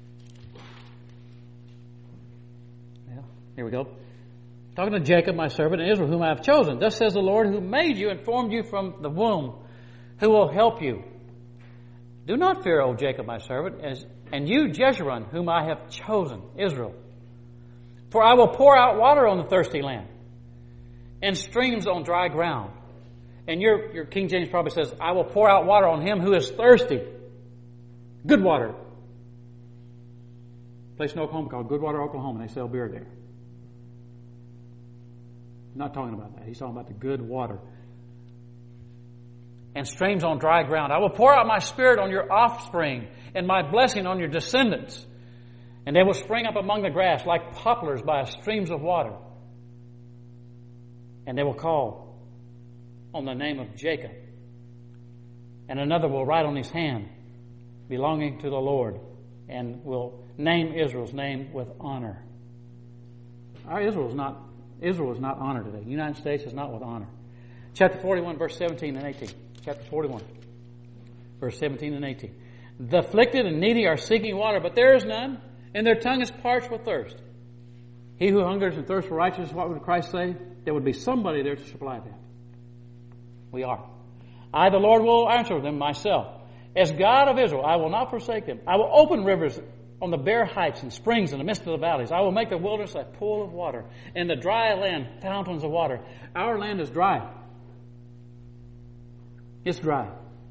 Yeah, here we go. Talking to Jacob, my servant, and Israel, whom I have chosen. Thus says the Lord, who made you and formed you from the womb, who will help you. Do not fear, O Jacob, my servant, as, and you, Jeshurun, whom I have chosen, Israel. For I will pour out water on the thirsty land, and streams on dry ground. And your, your King James probably says, I will pour out water on him who is thirsty. Good water. Place in Oklahoma called Goodwater, Oklahoma, and they sell beer there. I'm not talking about that. He's talking about the good water. And streams on dry ground. I will pour out my spirit on your offspring, and my blessing on your descendants. And they will spring up among the grass like poplars by streams of water. And they will call on the name of Jacob. And another will write on his hand, belonging to the Lord, and will name Israel's name with honor. Our Israel is not Israel is not honored today. The United States is not with honor. Chapter forty-one, verse seventeen and eighteen. Chapter forty-one, verse seventeen and eighteen. The afflicted and needy are seeking water, but there is none, and their tongue is parched with thirst. He who hungers and thirsts for righteousness, what would Christ say? There would be somebody there to supply that. We are. I, the Lord, will answer them myself. As God of Israel, I will not forsake them. I will open rivers on the bare heights and springs in the midst of the valleys. I will make the wilderness a pool of water, and the dry land fountains of water. Our land is dry. It's dry.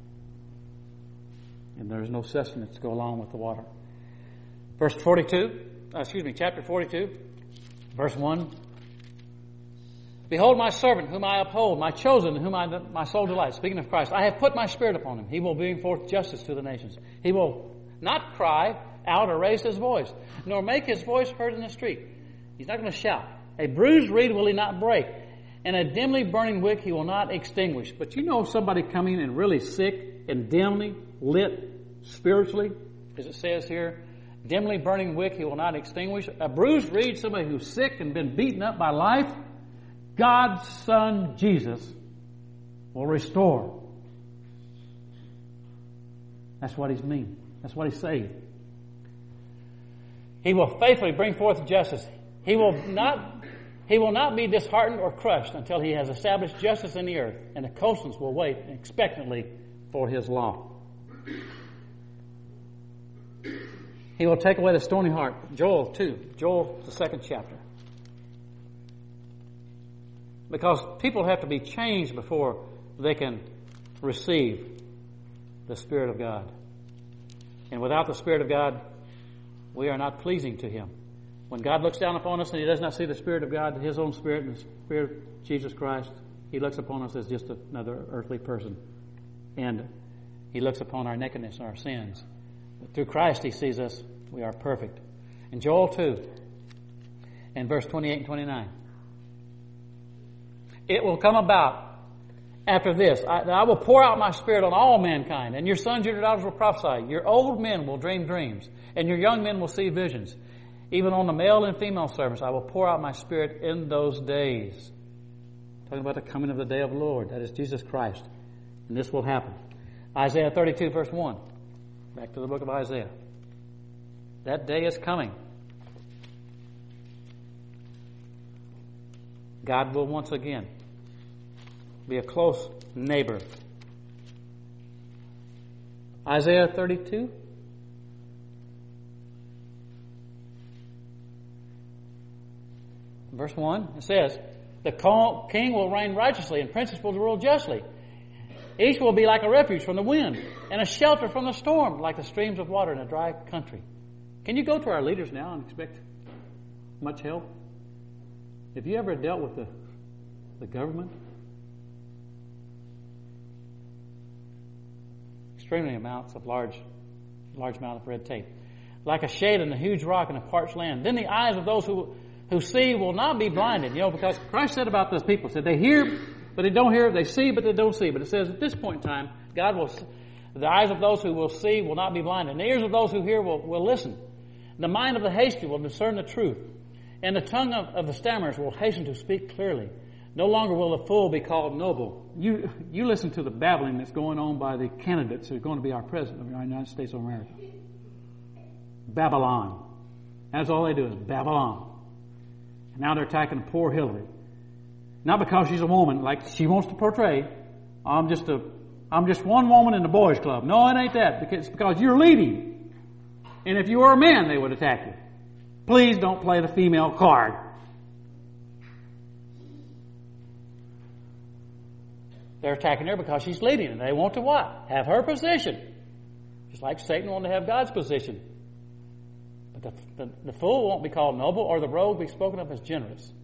And there is no sustenance to go along with the water. Verse forty-two, uh, excuse me, chapter forty-two, verse one. Behold my servant whom I uphold, my chosen whom I, my soul delights. Speaking of Christ, I have put my spirit upon him. He will bring forth justice to the nations. He will not cry out or raise his voice, nor make his voice heard in the street. He's not going to shout. A bruised reed will he not break, and a dimly burning wick he will not extinguish. But you know somebody coming and really sick and dimly lit spiritually, as it says here, dimly burning wick he will not extinguish. A bruised reed, somebody who's sick and been beaten up by life, God's Son, Jesus, will restore. That's what he's mean. That's what he's saying. He will faithfully bring forth justice. He will not, he will not be disheartened or crushed until he has established justice in the earth, and the coastlands will wait expectantly for his law. He will take away the stony heart. Joel two. Joel, the second chapter. Because people have to be changed before they can receive the Spirit of God. And without the Spirit of God, we are not pleasing to him. When God looks down upon us and he does not see the Spirit of God, his own Spirit and the Spirit of Jesus Christ, he looks upon us as just another earthly person. And he looks upon our nakedness and our sins. But through Christ he sees us, we are perfect. In Joel two, and verse twenty-eight and twenty-nine. It will come about after this. I, I will pour out my Spirit on all mankind, and your sons and your daughters will prophesy. Your old men will dream dreams, and your young men will see visions. Even on the male and female servants, I will pour out my Spirit in those days. Talking about the coming of the day of the Lord. That is Jesus Christ. And this will happen. Isaiah thirty-two, verse one. Back to the book of Isaiah. That day is coming. God will once again be a close neighbor. Isaiah thirty-two. Verse one, it says, the king will reign righteously and princes will rule justly. Each will be like a refuge from the wind and a shelter from the storm, like the streams of water in a dry country. Can you go to our leaders now and expect much help? Have you ever dealt with the, the government? Extremely amounts of large, large amount of red tape. Like a shade in a huge rock in a parched land. Then the eyes of those who, who see will not be blinded. You know, because Christ said about those people, said they hear, but they don't hear, they see, but they don't see. But it says at this point in time, God will, the eyes of those who will see will not be blinded. And the ears of those who hear will, will listen. The mind of the hasty will discern the truth. And the tongue of, of the stammerers will hasten to speak clearly. No longer will the fool be called noble. You, you listen to the babbling that's going on by the candidates who are going to be our president of the United States of America. Babylon. That's all they do is Babylon. And now they're attacking poor Hillary. Not because she's a woman, like she wants to portray. I'm just a, I'm just one woman in the boys' club. No, it ain't that. It's because you're leading. And if you were a man, they would attack you. Please don't play the female card. They're attacking her because she's leading, and they want to what? Have her position. Just like Satan wanted to have God's position. But the, the, the fool won't be called noble, or the rogue be spoken of as generous.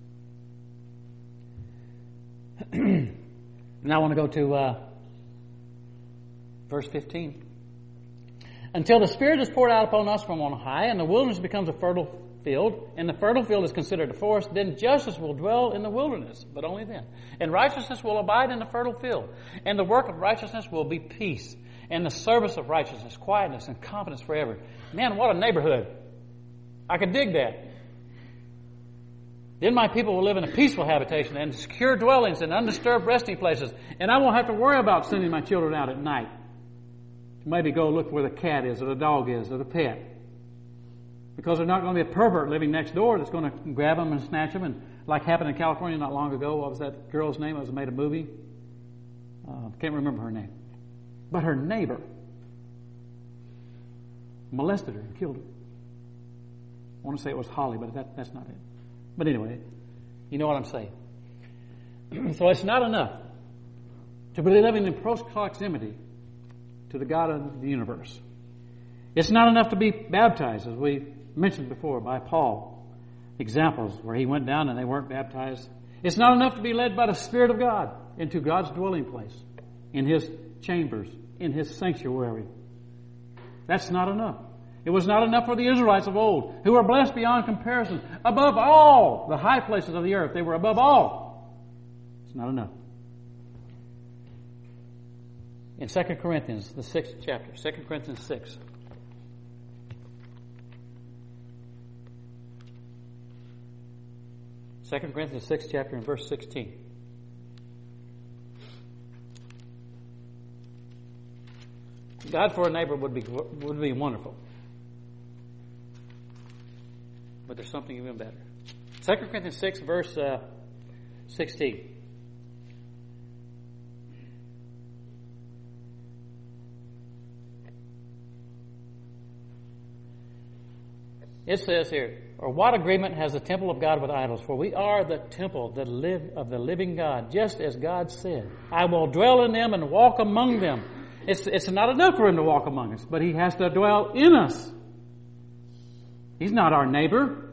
Now I want to go to uh, verse fifteen. Until the Spirit is poured out upon us from on high, and the wilderness becomes a fertile field, and the fertile field is considered a forest, then justice will dwell in the wilderness, but only then. And righteousness will abide in the fertile field. And the work of righteousness will be peace. And the service of righteousness, quietness, and confidence forever. Man, what a neighborhood. I could dig that. Then my people will live in a peaceful habitation and secure dwellings and undisturbed resting places. And I won't have to worry about sending my children out at night to maybe go look where the cat is or the dog is or the pet. Because there's not going to be a pervert living next door that's going to grab them and snatch them. And like happened in California not long ago, what was that girl's name? It was made a movie. Uh, can't remember her name. But her neighbor molested her and killed her. I want to say it was Holly, but that, that's not it. But anyway, you know what I'm saying. So it's not enough to be living in close proximity to the God of the universe. It's not enough to be baptized, as we mentioned before by Paul. Examples where he went down and they weren't baptized. It's not enough to be led by the Spirit of God into God's dwelling place, in His chambers, in His sanctuary. That's not enough. It was not enough for the Israelites of old, who were blessed beyond comparison. Above all the high places of the earth, they were above all. It's not enough. In Second Corinthians, the sixth chapter, Second Corinthians six. Second Corinthians sixth chapter and verse sixteen. God for a neighbor would be would be wonderful. But there's something even better. Second Corinthians six, verse uh, sixteen. It says here, or what agreement has the temple of God with idols? For we are the temple that live of the living God, just as God said, I will dwell in them and walk among them. It's, it's not enough for Him to walk among us, but He has to dwell in us. He's not our neighbor.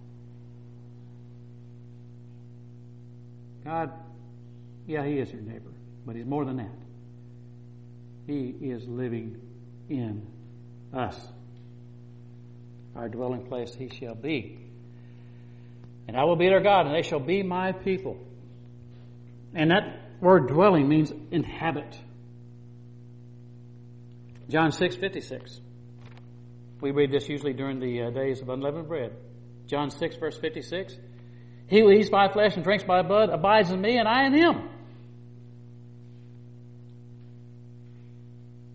God, yeah, He is your neighbor, but He's more than that. He is living in us. Our dwelling place He shall be. And I will be their God, and they shall be my people. And that word dwelling means inhabit. John six fifty-six. We read this usually during the uh, days of unleavened bread. John six, verse fifty-six. He who eats my flesh and drinks my blood abides in me, and I in him.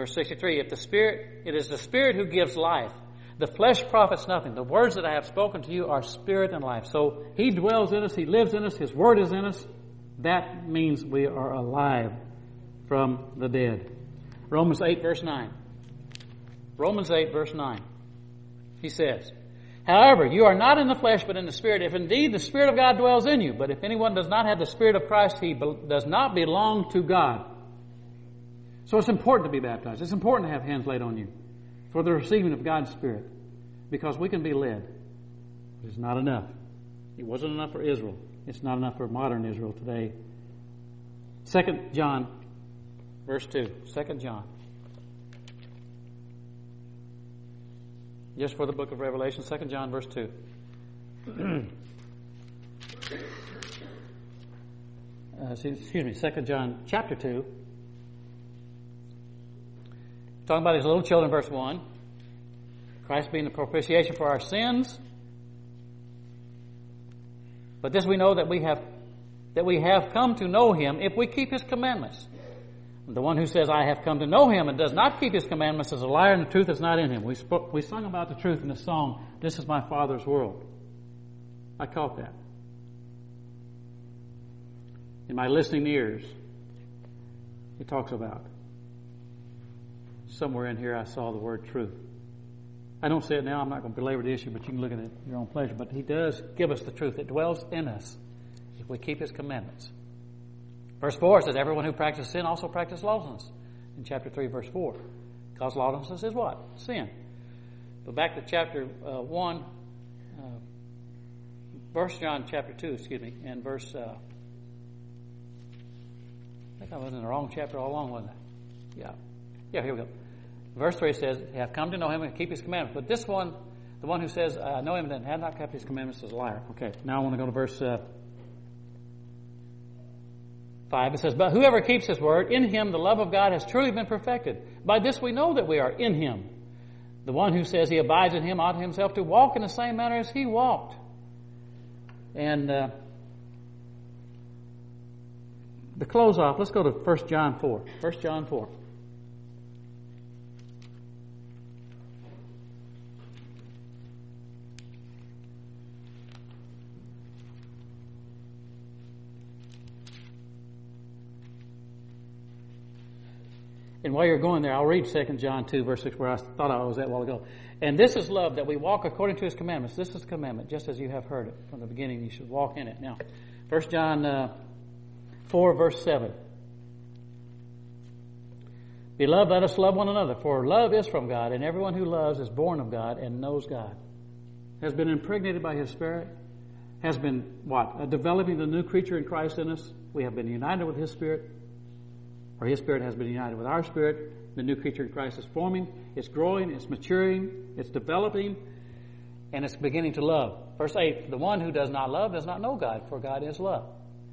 Verse sixty-three, if the Spirit, it is the Spirit who gives life. The flesh profits nothing. The words that I have spoken to you are spirit and life. So He dwells in us. He lives in us. His Word is in us. That means we are alive from the dead. Romans eight, verse nine. Romans eight, verse nine. He says, however, you are not in the flesh, but in the Spirit, if indeed the Spirit of God dwells in you. But if anyone does not have the Spirit of Christ, he be- does not belong to God. So it's important to be baptized. It's important to have hands laid on you for the receiving of God's Spirit, because we can be led. It's not enough. It wasn't enough for Israel. It's not enough for modern Israel today. Second John, verse two. Second John. Just for the book of Revelation, Second John, verse two. uh, excuse me, Second John, chapter two. Talking about his little children, verse one. Christ being the propitiation for our sins. But this we know that we have that we have come to know Him if we keep His commandments. The one who says, I have come to know Him and does not keep His commandments is a liar, and the truth is not in him. We spoke, we sung about the truth in the song, This is My Father's World. I caught that. In my listening ears, He talks about. Somewhere in here I saw the word truth. I don't say it now, I'm not going to belabor the issue, but you can look at it at your own pleasure. But He does give us the truth. It dwells in us if we keep His commandments. Verse four says, everyone who practices sin also practices lawlessness. In chapter three, verse four. Because lawlessness is what? Sin. But back to chapter uh, one, uh, First John chapter two, excuse me, and verse, uh, I think I was in the wrong chapter all along, wasn't I? Yeah. Yeah, here we go. Verse three says, have come to know Him and keep His commandments. But this one, the one who says, I know Him and had not kept His commandments is a liar. Okay, now I want to go to verse uh, five. It says, but whoever keeps His word, in him the love of God has truly been perfected. By this we know that we are in Him. The one who says he abides in Him ought himself to walk in the same manner as He walked. And uh, to close off, let's go to First John four. First John four. And while you're going there, I'll read Second John two, verse six, where I thought I was at a while ago. And this is love, that we walk according to His commandments. This is the commandment, just as you have heard it from the beginning. You should walk in it. Now, First John uh, four, verse seven. Beloved, let us love one another, for love is from God, and everyone who loves is born of God and knows God. Has been impregnated by His Spirit, has been, what? Uh, developing the new creature in Christ in us. We have been united with His Spirit. Or His Spirit has been united with our spirit. The new creature in Christ is forming. It's growing. It's maturing. It's developing. And it's beginning to love. Verse eight, the one who does not love does not know God, for God is love.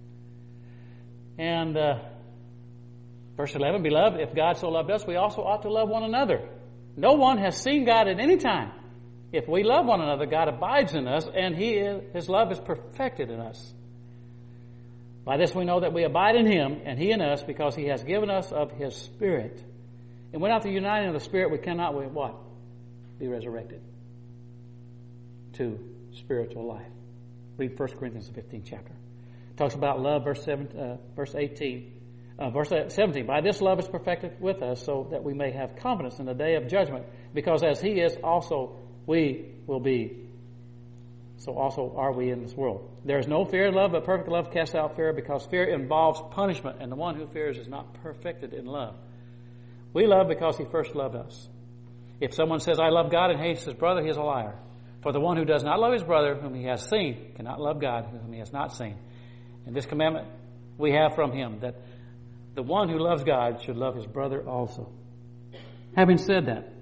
And uh, verse eleven, beloved, if God so loved us, we also ought to love one another. No one has seen God at any time. If we love one another, God abides in us, and He is, His love is perfected in us. By this we know that we abide in Him, and He in us, because He has given us of His Spirit. And without the uniting of the Spirit, we cannot, we, what? Be resurrected to spiritual life. Read First Corinthians, the fifteenth chapter. It talks about love, verse seven, uh, verse eighteen. Uh, verse seventeen, by this love is perfected with us, so that we may have confidence in the day of judgment, because as He is, also we will be. So also are we in this world. There is no fear in love, but perfect love casts out fear, because fear involves punishment, and the one who fears is not perfected in love. We love because He first loved us. If someone says, I love God, and hates his brother, he is a liar. For the one who does not love his brother, whom he has seen, cannot love God, whom he has not seen. And this commandment we have from Him, that the one who loves God should love his brother also. Having said that,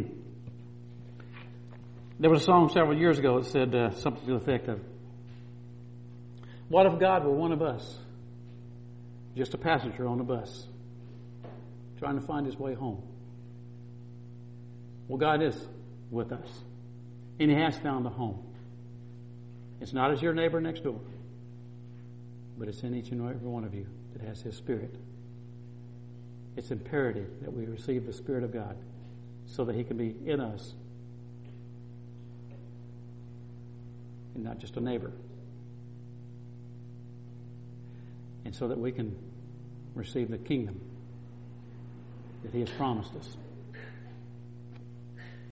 there was a song several years ago that said uh, something to the effect of, what if God were one of us, just a passenger on a bus, trying to find his way home? Well, God is with us, and He has found a home. It's not as your neighbor next door, but it's in each and every one of you that has His Spirit.
it's imperative that we receive the Spirit of God so that He can be in us and not just a neighbor. And so that we can receive the kingdom that He has promised us.